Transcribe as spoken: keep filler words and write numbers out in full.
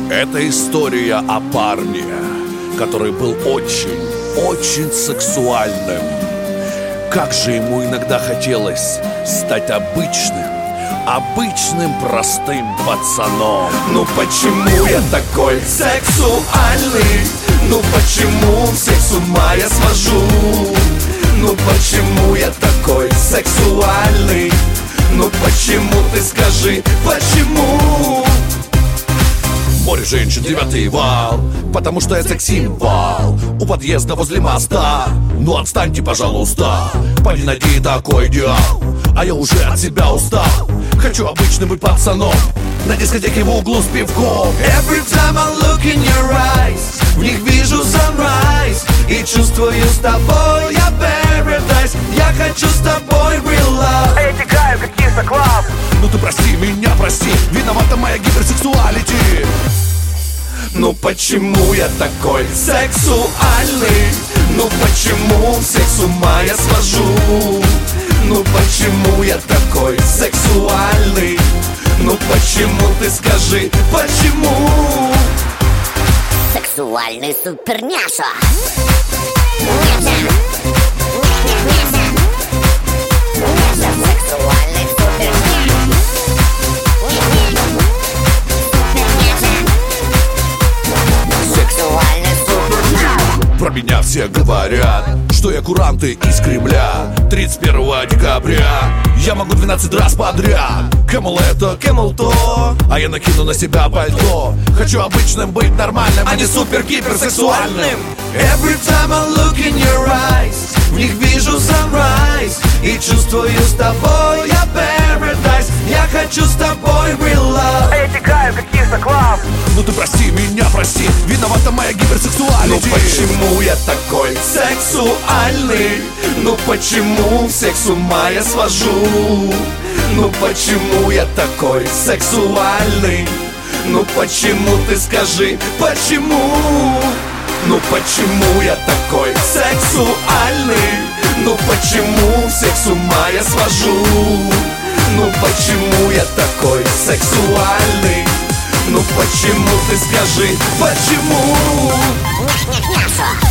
Это история о парне, который был очень, очень сексуальным. Как же ему иногда хотелось стать обычным, обычным простым пацаном. Ну почему я такой сексуальный? Ну почему всех с ума я свожу? Ну почему я такой сексуальный? Ну почему, ты скажи, почему? Море женщин, девятый вал, потому что я секс-символ. У подъезда возле моста. Ну отстаньте, пожалуйста. Парень, найди такой идеал. А я уже от себя устал. Хочу обычным быть пацаном на дискотеке в углу с пивком. Every time I look in your eyes, в них вижу sunrise. И чувствую с тобой я paradise. Я хочу с тобой real love. А я тягаю как киса клаб. Ну ты прости меня, прости, виновата моя гиперсексуалити. Ну почему я такой сексуальный? Ну почему всех с ума я свожу? Ну почему я такой сексуальный? Ну почему, ты скажи, почему? Сексуальный суперняша. Няша. Няша. Няша. Сексуальный суперняша. Сексуальный суперняша. Про меня все говорят, что я куранты из Кремля. Тридцать первого декабря я могу двенадцать раз подряд. Кэмл это, кэмл то, а я накину на себя пальто. Хочу обычным быть нормальным, а не супер-гиперсексуальным. Every time I look in your eyes, в них вижу sunrise. И чувствую с тобой я paradise. Я хочу с тобой real love. А я тягаю как киса клаб. Ну ты прости меня, прости, виновата моя гиперсексуалити. Ну почему я такой сексуальный? Ну почему всех с ума я свожу? Ну почему я такой сексуальный? Ну почему, ты скажи, почему? Ну почему я такой сексуальный? Ну почему всех с ума я свожу? Ну почему я такой сексуальный? Ну почему, ты скажи, почему? Няша.